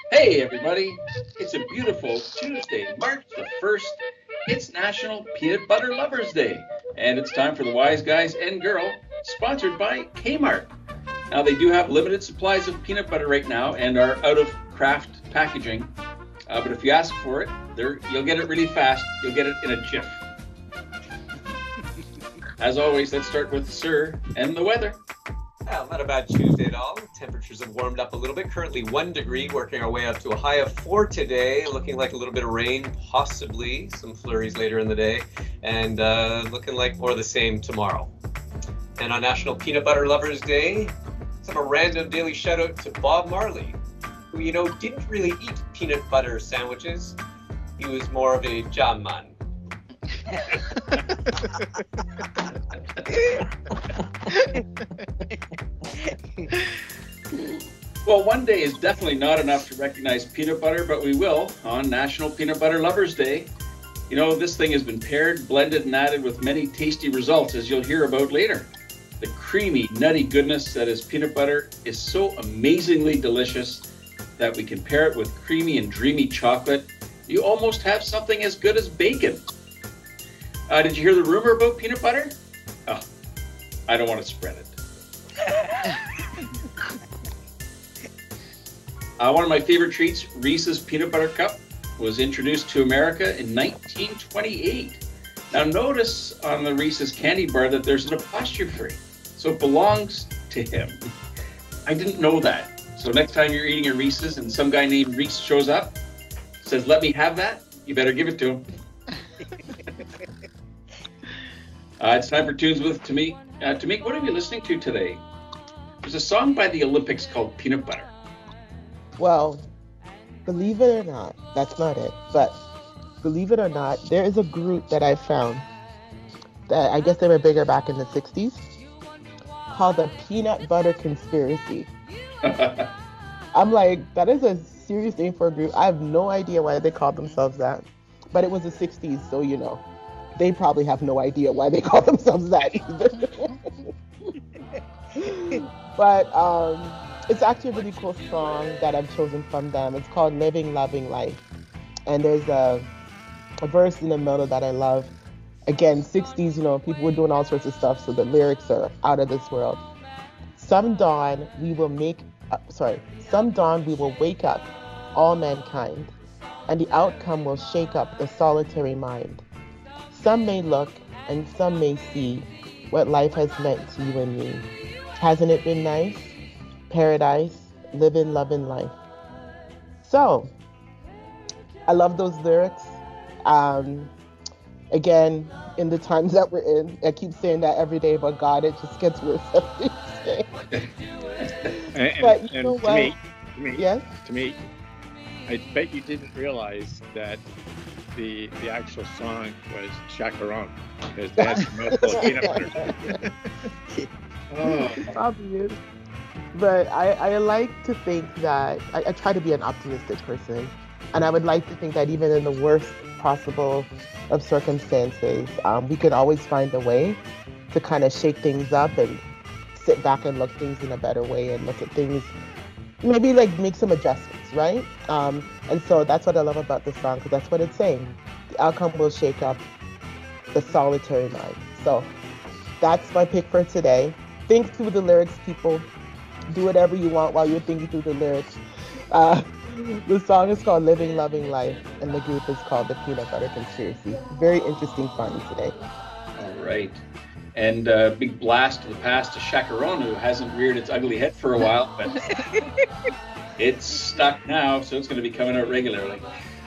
Hey, everybody. It's a beautiful Tuesday, March the 1st. It's National Peanut Butter Lovers Day, and it's time for the Wise Guys and Girl, sponsored by Kmart. Now, they do have limited supplies of peanut butter right now and are out of craft packaging. But if you ask for it, you'll get it really fast. You'll get it in a jiff. As always, let's start with Sir and the weather. Well, not a bad Tuesday at all. Temperatures have warmed up a little bit. Currently 1 degree, working our way up to a high of 4 today. Looking like a little bit of rain, possibly some flurries later in the day. And looking like more of the same tomorrow. And on National Peanut Butter Lovers Day, a random daily shout out to Bob Marley, who, didn't really eat peanut butter sandwiches. He was more of a jam man. Well, one day is definitely not enough to recognize peanut butter, but we will on National Peanut Butter Lovers Day. This thing has been paired, blended, and added with many tasty results, as you'll hear about later. The creamy, nutty goodness that is peanut butter is so amazingly delicious that we can pair it with creamy and dreamy chocolate. You almost have something as good as bacon. Did you hear the rumor about peanut butter? Oh, I don't want to spread it. One of my favorite treats, Reese's Peanut Butter Cup, was introduced to America in 1928. Now notice on the Reese's candy bar that there's an apostrophe, so it belongs to him. I didn't know that. So next time you're eating a Reese's and some guy named Reese shows up, says, "Let me have that," you better give it to him. It's time for Tunes with Tamik. Tamik, what are we listening to today? There's a song by the Olympics called Peanut Butter. Well, believe it or not, that's not it. But believe it or not, there is a group that I found that I guess they were bigger back in the 60s called the Peanut Butter Conspiracy. I'm like, that is a serious name for a group. I have no idea why they called themselves that. But it was the 60s, so they probably have no idea why they call themselves that either. But it's actually a really cool song that I've chosen from them. It's called Living Loving Life. And there's a verse in the middle that I love. Again, 60s, people were doing all sorts of stuff, so the lyrics are out of this world. Some dawn we will wake up all mankind, and the outcome will shake up the solitary mind. Some may look and some may see what life has meant to you and me. Hasn't it been nice? Paradise, living, loving life. So, I love those lyrics. Again, in the times that we're in, I keep saying that every day, but God, it just gets worse every day. But you know what? Yes? To me, I bet you didn't realize that the actual song was Chacaron, because that's a mouthful of peanut butter. Probably is. But I like to think that I try to be an optimistic person, and I would like to think that even in the worst possible of circumstances, we can always find a way to kind of shake things up and sit back and look things in a better way and look at things, maybe like make some adjustments, right? And so that's what I love about this song, because that's what it's saying. The outcome will shake up the solitary mind. So that's my pick for today. Think through the lyrics, people. Do whatever you want while you're thinking through the lyrics. The song is called Living Loving Life, and the group is called the Peanut Butter Conspiracy. Very interesting fun today. All right. And big blast to the past to Chacaron, who hasn't reared its ugly head for a while, but it's stuck now, so it's going to be coming out regularly.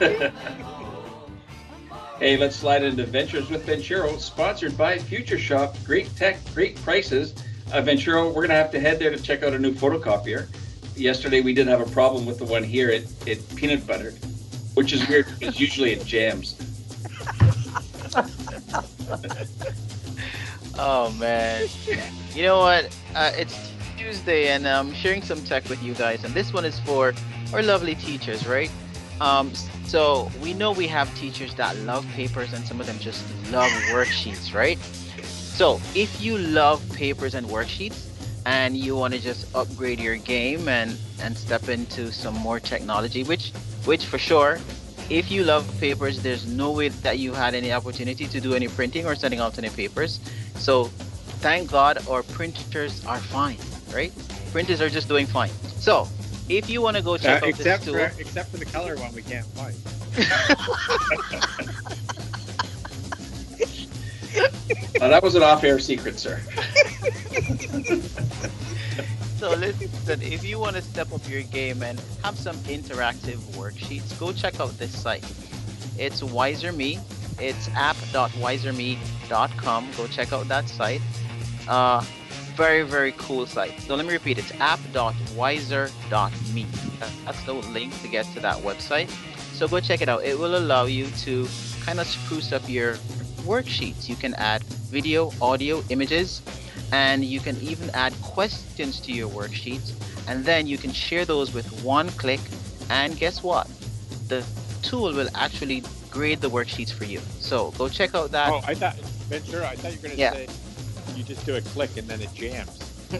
Hey, let's slide into Ventures with Venchero, sponsored by Future Shop. Great tech, great prices. Venchero, we're going to have to head there to check out a new photocopier. Yesterday, we did have a problem with the one here. It peanut buttered, which is weird because usually it jams. Oh, man. You know what? It's Tuesday, and I'm sharing some tech with you guys. And this one is for our lovely teachers, right? So we know we have teachers that love papers, and some of them just love worksheets, right? So if you love papers and worksheets, and you want to just upgrade your game and step into some more technology, which for sure, if you love papers, there's no way that you had any opportunity to do any printing or sending out any papers. So thank God our printers are fine, right? Printers are just doing fine. So if you want to go check out this tool, except for the color one we can't find. That was an off-air secret, sir. so listen, if you want to step up your game and have some interactive worksheets, go check out this site. It's WiserMe. It's app.wiserme.com. Go check out that site. Very, very cool site. So let me repeat, it's app.wiser.me. That's the link to get to that website. So go check it out. It will allow you to kind of spruce up your worksheets. You can add video, audio, images, and you can even add questions to your worksheets, and then you can share those with one click, and guess what? The tool will actually grade the worksheets for you. So go check out that. Oh, I thought you were going to say you just do a click and then it jams.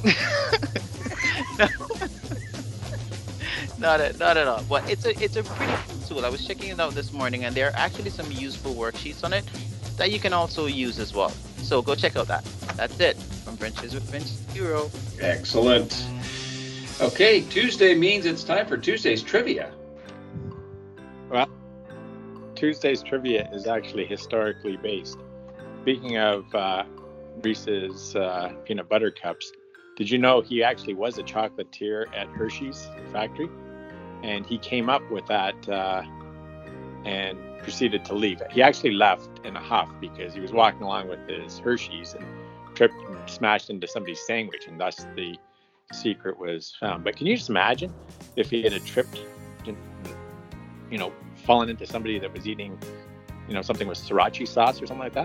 Not at all. But it's a pretty cool tool. I was checking it out this morning, and there are actually some useful worksheets on it that you can also use as well. So go check out that. That's it from Ventures with Vince Hero. Excellent. Okay, Tuesday means it's time for Tuesday's trivia. Well, Tuesday's trivia is actually historically based. Speaking of Reese's peanut butter cups, did you know he actually was a chocolatier at Hershey's factory? And he came up with that and proceeded to leave. He actually left in a huff because he was walking along with his Hershey's and tripped and smashed into somebody's sandwich, and thus the secret was found. But can you just imagine if he had tripped and, fallen into somebody that was eating, something with sriracha sauce or something like that?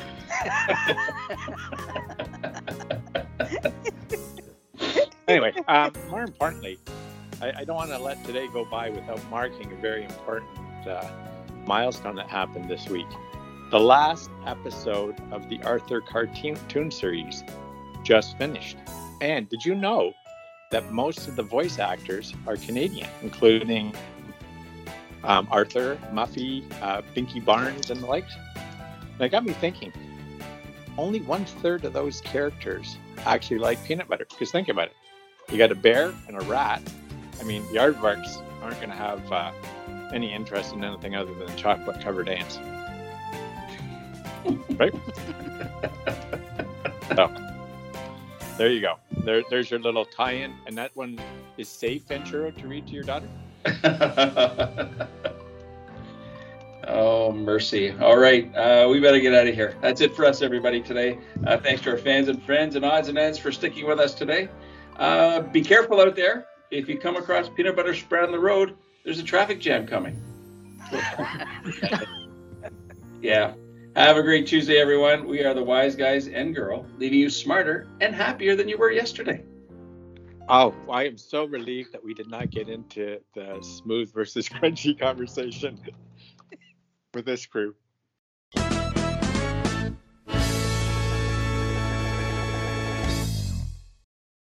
Anyway, more importantly, I don't want to let today go by without marking a very important milestone that happened this week. The last episode of the Arthur cartoon series just finished. And did you know that most of the voice actors are Canadian, including Arthur, Muffy, Binky Barnes, and the likes? And it got me thinking, only 1/3 of those characters actually like peanut butter. Because think about it. You got a bear and a rat. I mean, the aardvarks aren't going to have any interest in anything other than chocolate-covered ants. Right? So, there you go. There's your little tie-in. And that one is safe, Ventura, to read to your daughter? Oh, mercy. All right. We better get out of here. That's it for us, everybody, today. Thanks to our fans and friends and odds and ends for sticking with us today. Be careful out there. If you come across peanut butter spread on the road, there's a traffic jam coming. Yeah. Have a great Tuesday, everyone. We are the Wise Guys and Girl, leaving you smarter and happier than you were yesterday. Oh, I am so relieved that we did not get into the smooth versus crunchy conversation with this crew.